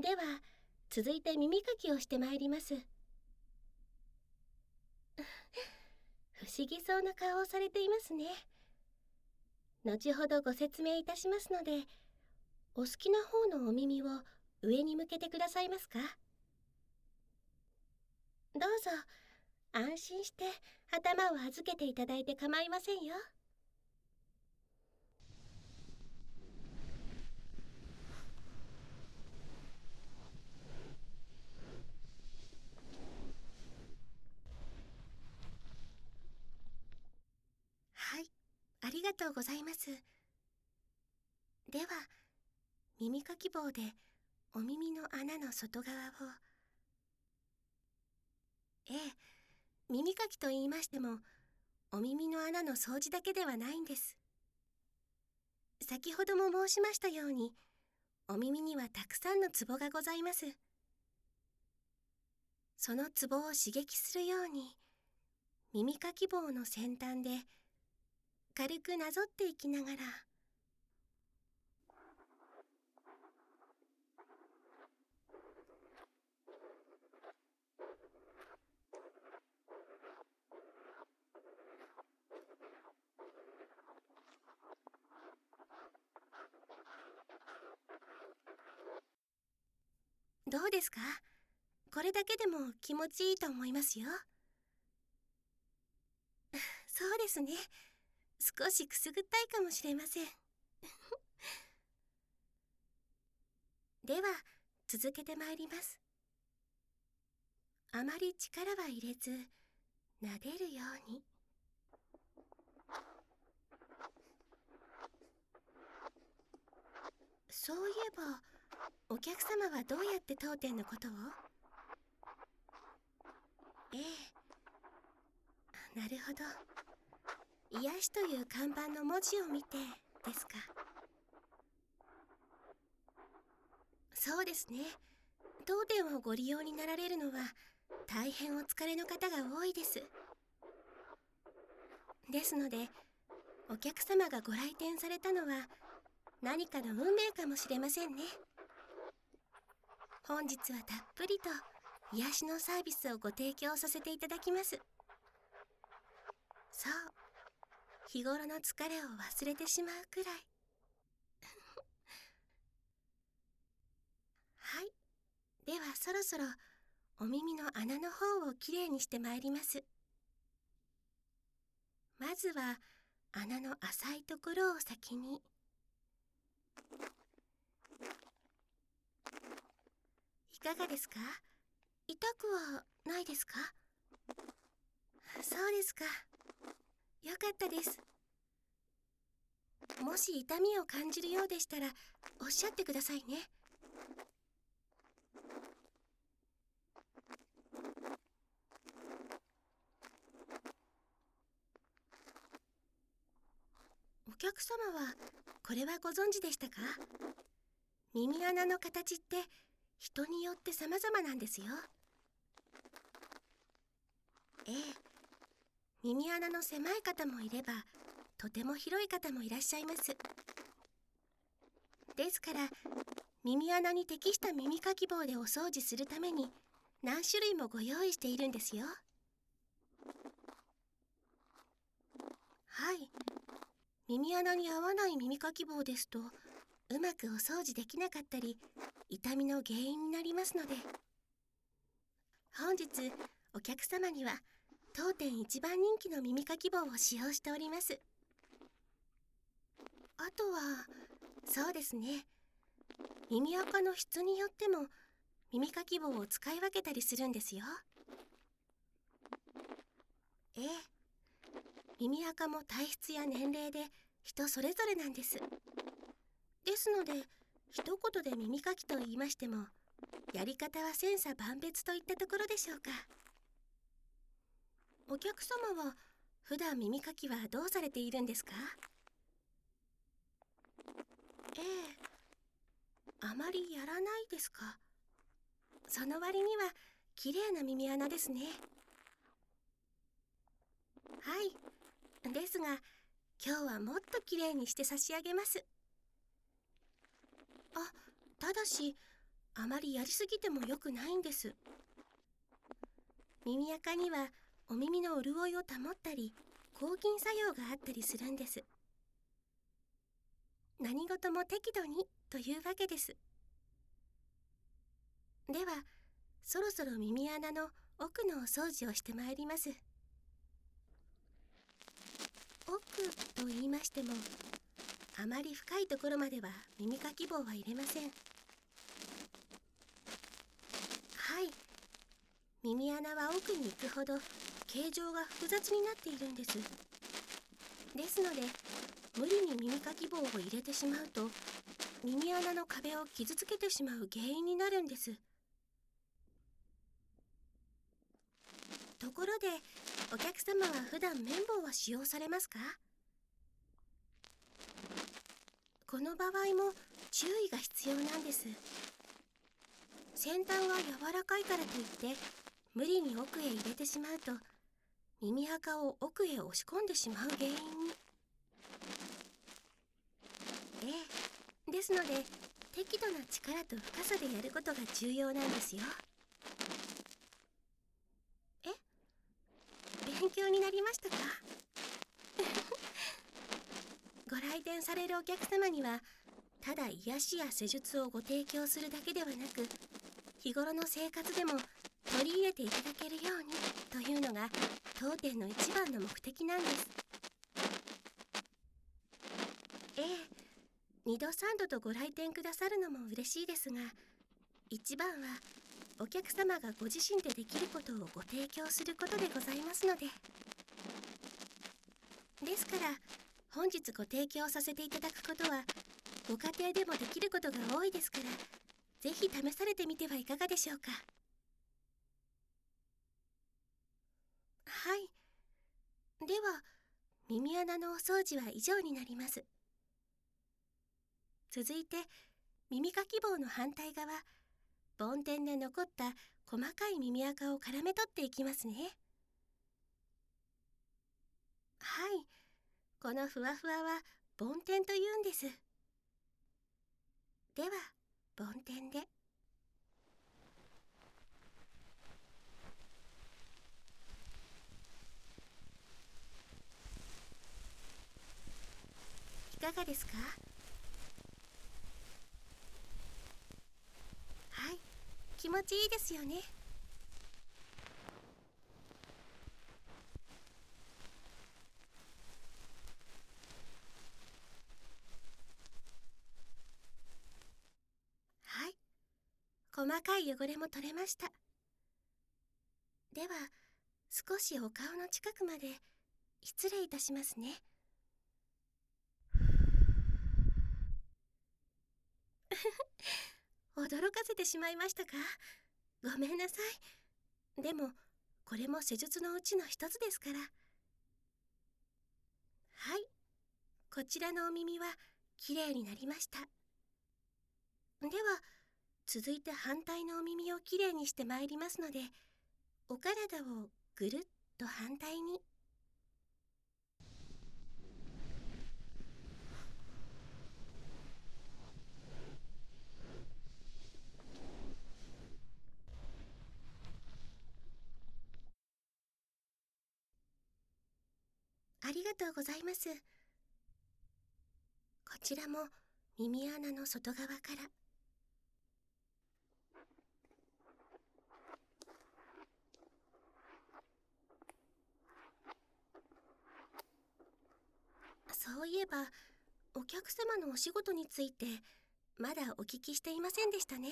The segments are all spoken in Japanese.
では、続いて耳かきをしてまいります。不思議そうな顔をされていますね。後ほどご説明いたしますので、お好きな方のお耳を上に向けてくださいますか？どうぞ、安心して頭を預けていただいて構いませんよ。はい、ありがとうございます。では、耳かき棒でお耳の穴の外側を。ええ、耳かきと言いましても、お耳の穴の掃除だけではないんです。先ほども申しましたように、お耳にはたくさんのツボがございます。そのツボを刺激するように、耳かき棒の先端で軽くなぞっていきながら、どうですか？これだけでも気持ちいいと思いますよ。そうですね。少しくすぐったいかもしれません。では、続けてまいります。あまり力は入れず、撫でるように。そういえば、お客様はどうやって当店のことを？ええ、なるほど。癒しという看板の文字を見てですか。そうですね。当店をご利用になられるのは大変お疲れの方が多いです。ですので、お客様がご来店されたのは何かの運命かもしれませんね。本日はたっぷりと癒しのサービスをご提供させていただきます。そう、日頃の疲れを忘れてしまうくらい。はい。ではそろそろお耳の穴の方をきれいにしてまいります。まずは穴の浅いところを先に。いかがですか？痛くはないですか？そうですか。よかったです。もし痛みを感じるようでしたらおっしゃってくださいね。お客様はこれはご存知でしたか？耳穴の形って人によって様々なんですよ。ええ、耳穴の狭い方もいれば、とても広い方もいらっしゃいます。ですから、耳穴に適した耳かき棒でお掃除するために何種類もご用意しているんですよ。はい。耳穴に合わない耳かき棒ですと、うまくお掃除できなかったり、痛みの原因になりますので、本日お客様には当店一番人気の耳かき棒を使用しております。あとは、そうですね、耳垢の質によっても耳かき棒を使い分けたりするんですよ。ええ、耳垢も体質や年齢で人それぞれなんです。ですので、一言で耳かきと言いましても、やり方は千差万別といったところでしょうか。お客様は普段耳かきはどうされているんですか？ええ、あまりやらないですか。その割には綺麗な耳穴ですね。はい。ですが、今日はもっと綺麗にして差し上げます。あ、ただし、 あまりやりすぎても良くないんです。耳垢にはお耳の潤いを保ったり抗菌作用があったりするんです。何事も適度にというわけです。ではそろそろ耳穴の奥のお掃除をしてまいります。奥と言いましても、あまり深いところまでは耳かき棒は入れません。はい、耳穴は奥に行くほど形状が複雑になっているんです。ですので無理に耳かき棒を入れてしまうと耳穴の壁を傷つけてしまう原因になるんです。ところでお客様は普段綿棒は使用されますか？この場合も注意が必要なんです。先端が柔らかいからといって無理に奥へ入れてしまうと耳垢を奥へ押し込んでしまう原因に。ですので適度な力と深さでやることが重要なんですよ。勉強になりましたか？ご来店されるお客様にはただ癒しや施術をご提供するだけではなく、日頃の生活でも取り入れていただけるようにというのが当店の一番の目的なんです。2度3度とご来店くださるのも嬉しいですが、一番はお客様がご自身でできることをご提供することでございますので。ですから本日ご提供させていただくことはご家庭でもできることが多いですから、ぜひ試されてみてはいかがでしょうか。はい。では耳穴のお掃除は以上になります。続いて耳かき棒の反対側、梵天で残った細かい耳垢を絡め取っていきますね。はい、このふわふわは梵天というんです。では梵天で。いかがですか？はい、気持ちいいですよね。はい、細かい汚れも取れました。では少しお顔の近くまで失礼いたしますね。驚かせてしまいましたか？ごめんなさい。でもこれも施術のうちの一つですから。はい、こちらのお耳はきれいになりました。では続いて反対のお耳をきれいにしてまいりますので、お体をぐるっと反対に。ありがとうございます。こちらも耳穴の外側から。そういえばお客様のお仕事についてまだお聞きしていませんでしたね。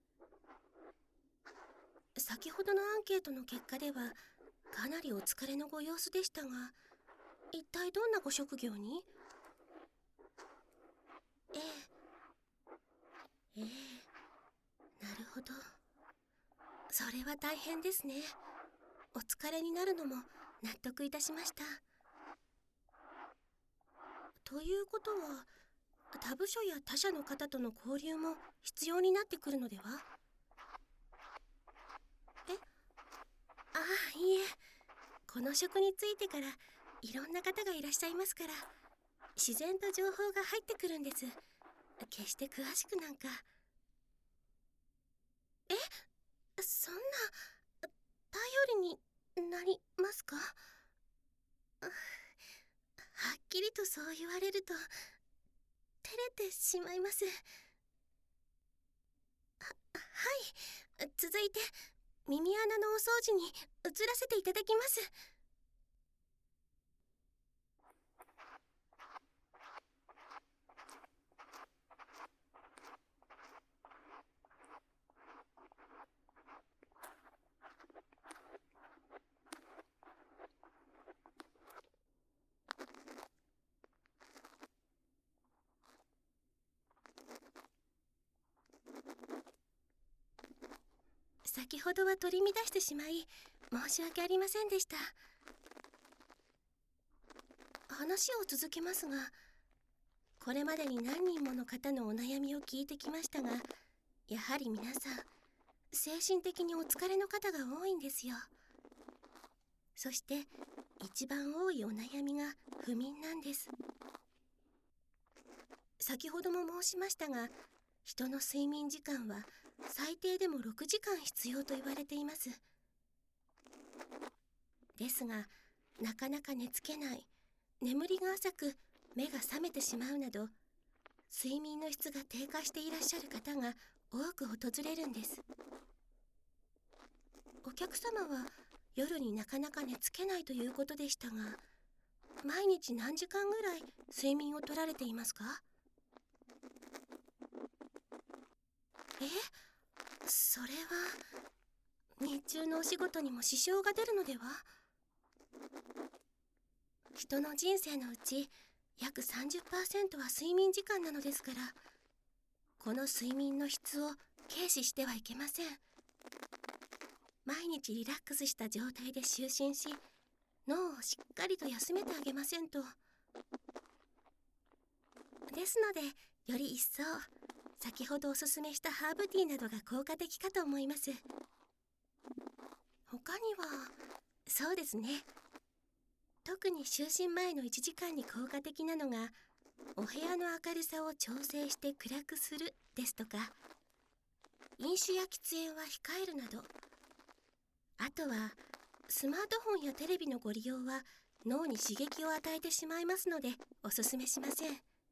先ほどのアンケートの結果ではかなりお疲れのご様子でしたが、一体どんなご職業に？ええなるほど。それは大変ですね。お疲れになるのも納得いたしました。ということは他部署や他社の方との交流も必要になってくるのでは？ああ、いいえ。この職に就いてからいろんな方がいらっしゃいますから、自然と情報が入ってくるんです。決して詳しくなんか。 なりますか？はっきりとそう言われると照れてしまいます。はい、続いて耳穴のお掃除に移らせていただきます。先ほどは取り乱してしまい申し訳ありませんでした。話を続けますが、これまでに何人もの方のお悩みを聞いてきましたが、やはり皆さん精神的にお疲れの方が多いんですよ。そして一番多いお悩みが不眠なんです。先ほども申しましたが、人の睡眠時間は最低でも6時間必要と言われています。ですが、なかなか寝つけない、眠りが浅く目が覚めてしまうなど、睡眠の質が低下していらっしゃる方が多く訪れるんです。お客様は夜になかなか寝つけないということでしたが、毎日何時間ぐらい睡眠を取られていますか？それは日中のお仕事にも支障が出るのでは？人の人生のうち約 30% は睡眠時間なのですから、この睡眠の質を軽視してはいけません。毎日リラックスした状態で就寝し、脳をしっかりと休めてあげませんと。ですので、より一層先ほどおすすめしたハーブティーなどが効果的かと思います。他には、そうですね、特に就寝前の1時間に効果的なのが、お部屋の明るさを調整して暗くするですとか、飲酒や喫煙は控えるなど、あとはスマートフォンやテレビのご利用は脳に刺激を与えてしまいますのでおすすめしません。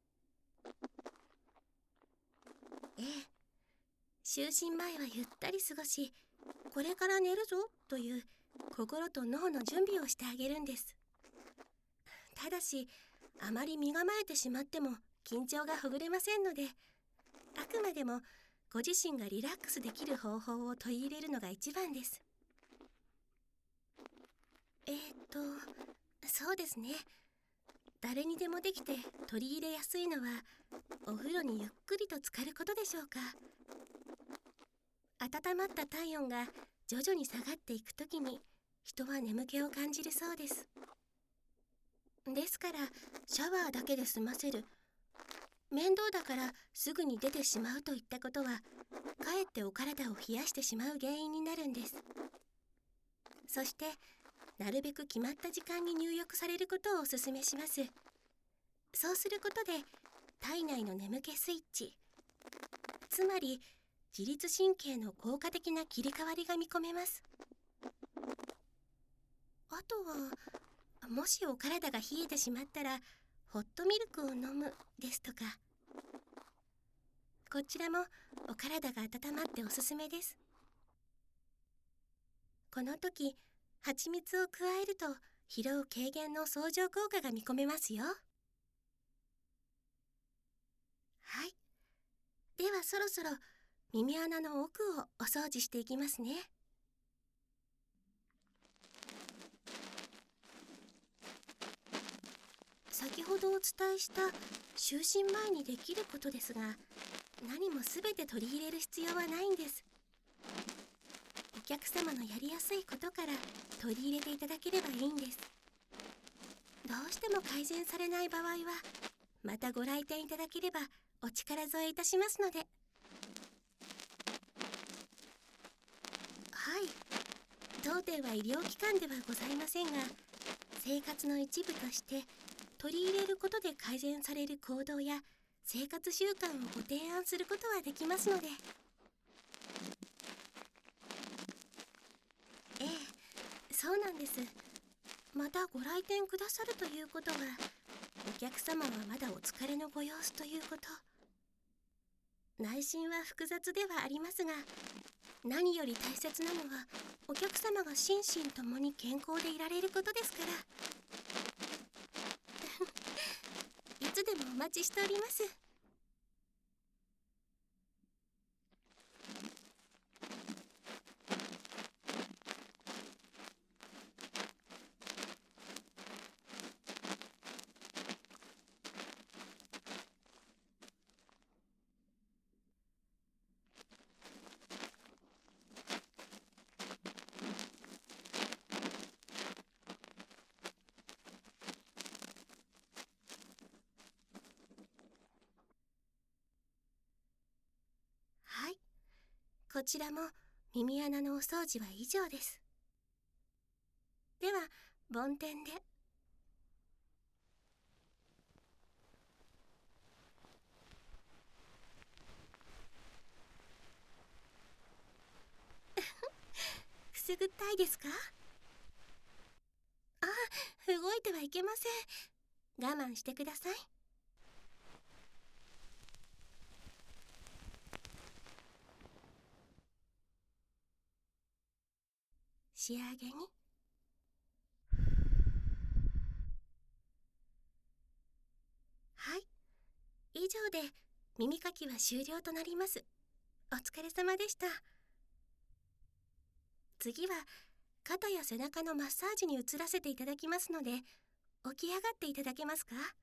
就寝前はゆったり過ごし、これから寝るぞという心と脳の準備をしてあげるんです。ただし、あまり身構えてしまっても緊張がほぐれませんので、あくまでもご自身がリラックスできる方法を取り入れるのが一番です。そうですね。誰にでもできて取り入れやすいのは、お風呂にゆっくりと浸かることでしょうか。温まった体温が徐々に下がっていくときに、人は眠気を感じるそうです。ですから、シャワーだけで済ませる、面倒だからすぐに出てしまうといったことは、かえってお体を冷やしてしまう原因になるんです。そして、なるべく決まった時間に入浴されることをお勧めします。そうすることで、体内の眠気スイッチ、つまり自律神経の効果的な切り替わりが見込めます。あとは、もしお体が冷えてしまったら、ホットミルクを飲むですとか、こちらもお体が温まっておすすめです。この時、蜂蜜を加えると疲労軽減の相乗効果が見込めますよ。はい。ではそろそろ耳穴の奥をお掃除していきますね。先ほどお伝えした就寝前にできることですが、何も全て取り入れる必要はないんです。お客様のやりやすいことから取り入れていただければいいんです。どうしても改善されない場合は、またご来店いただければお力添えいたしますので。はい、当店は医療機関ではございませんが、生活の一部として取り入れることで改善される行動や生活習慣をご提案することはできますので。 そうなんです。またご来店くださるということは、お客様はまだお疲れのご様子ということ。内心は複雑ではありますが、何より大切なのはお客様が心身ともに健康でいられることですから。いつでもお待ちしております。はい、こちらも耳穴のお掃除は以上です。では梵天で。くすぐったいですか？あ、動いてはいけません。我慢してください。仕上げに。はい、以上で耳かきは終了となります。お疲れ様でした。次は肩や背中のマッサージに移らせていただきますので、起き上がっていただけますか？